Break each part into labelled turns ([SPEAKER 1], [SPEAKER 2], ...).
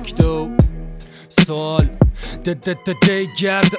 [SPEAKER 1] نکته سوال گرد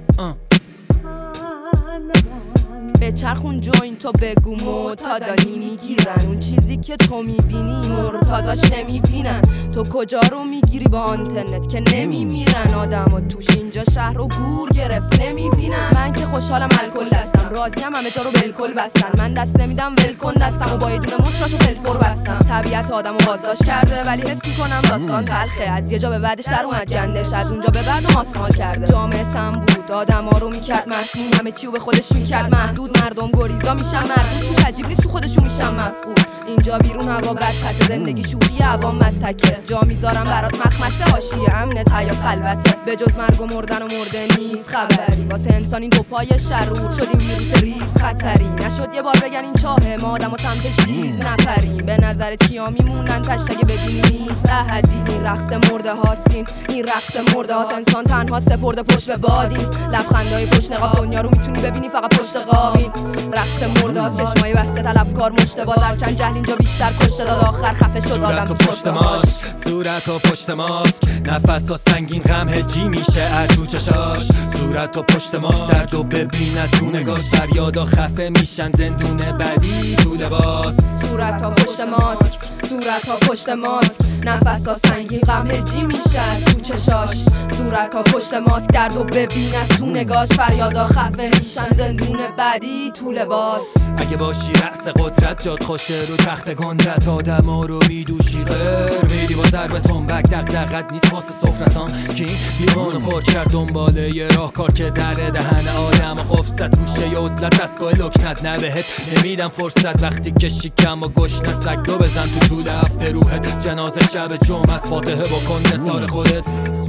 [SPEAKER 2] به چرخون جوین تو بگو معتادا میگیرن اون چیزی که تو میبینی مرتازاش نمیبینن. تو کجا رو میگیری با آنترنت که نمیمیرن آدم توش اینجا شهر رو گور گرفت نمیبینن. من که خوشحالم الکل دستم راضیم همه جا رو بالکل بستن. من دست نمیدم ولکن دستم و با یه دونه مشتاشو فلفور بستم. طبیعت آدمو بازداشت کرده ولی حس میکنم داستان تلخه. از یه جا به بعدش در اومد گندش از اونجا به بعد ماسمال کرده. جامعه سم بود آدما رو میکرد مسموم همه چیو به خودش میکرد محدود. مردم گریزا میشن مردود توش عجیب نیست تو خودشون میشن مفقود. اینجا بیرون هوا بد پس زندگی شوخی عوام مستکه. جا میذارم برات مخمسه حاشیه امنت حیات خلوته. به جز مرگ و مردن و مرده نیست خبری. واسه انسان این دو پای شرور شدیم ویروس ریز خطری. نشد یه بار بگن این چاهه ما آدم و سمتش چیز نپریم. به نظرت کیا میمونن تشتگ ببینی نیست احدی. این رقص مرده هاستین این رقص مرده هاست. انسان تنها سپرده پشت به بادین. لبخندای پشت نقاب دنیا رو میتونی ببینی فقط پشت قابین. رقص مرده هاست چشمای بسته طلبکار مشت باز. هرچند جهل اینجا بیشتر کشته داد آخر خفه شد آدم تو پشت ماسک.
[SPEAKER 1] صورت و پشت ماسک نفس و سنگین غم هجی میشه اتو چشاش. صورت و پشت ماسک درد و ببینه تو نگاش. فریادا خفه میشن زندونه بدی تو لباس.
[SPEAKER 2] صورت و پشت ماسک صورت و پشت ماسک نفس و سنگین غم هجی میشه تو چشاش. صورت و پشت ماسک درد و ببینه تو نگاش. فریادا خفه میشن زندونه بدی تو لباس.
[SPEAKER 1] اگه باشی رأس قدرت جاد خوشه رو تخت گندت. آدم ها رو میدوشی غیر میدی با ضرب تنبک. دقدقت نیست واسه سفرتان کی لیوانو پر کرد دنباله یه راهکار که در دهن آدم قفصت. گوشه ی عزلت دستگاه لکنت نبهت نمیدم فرصت. وقتی که شکم و گشنه سگ دو بزن تو طول هفته روحت. جنازه شب جمعه از فاتحه بکن نثار خودت.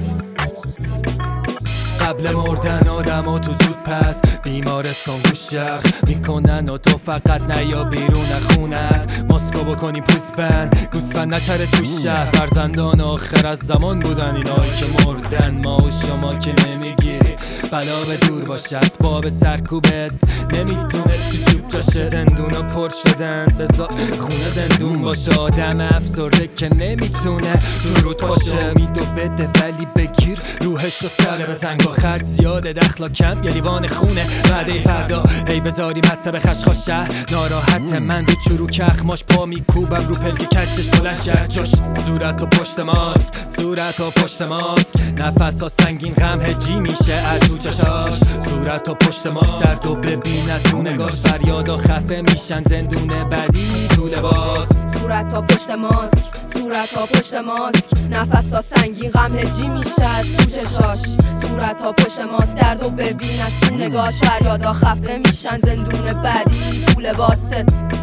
[SPEAKER 1] قبل مردن آدم ها تو زود پس بیمارستان گوش شرخ میکنن و تو فقط نیا بیرون خونت. ماسکو بکنی پوست بند گوسفند نچره تو شهر. فرزندان آخر از زمان بودن اینایی که مردن. ما و شما که نمیگیری بلا به دور باشه. اسباب سرکوبت نمیتونه تو جوب جاشه. زندونا پر شدن بذار خونه زندون باشه. آدم افسرده که نمیتونه تو رود باشه. میدو بده ولی بگیر روحش رو سر بزن. خرج زیاده دخلا کم یه لیوان خونه. بعد فردا ای بذاریم حتی به خشخاش شهر. ناراحت من رو چروک اخماش پا میکوبم رو پلک کچش بلند شهر چش. صورت و پشت ماسک صورت و پشت ماسک نفس ها سنگین غم هجی میشه اتو چشاش. صورت و پشت ماسک درد و ببینه تو نگاش. فریادا خفه میشن زندونه بدی تو لباس.
[SPEAKER 2] صورت ها پشت ماسک صورت ها پشت ماسک نفس ها سنگین غم هجی میشه تو چشاش. صورت ها پشت ماسک درد و ببینه تو نگاش. فریادا خفه میشن زندونه بدی تو لباست.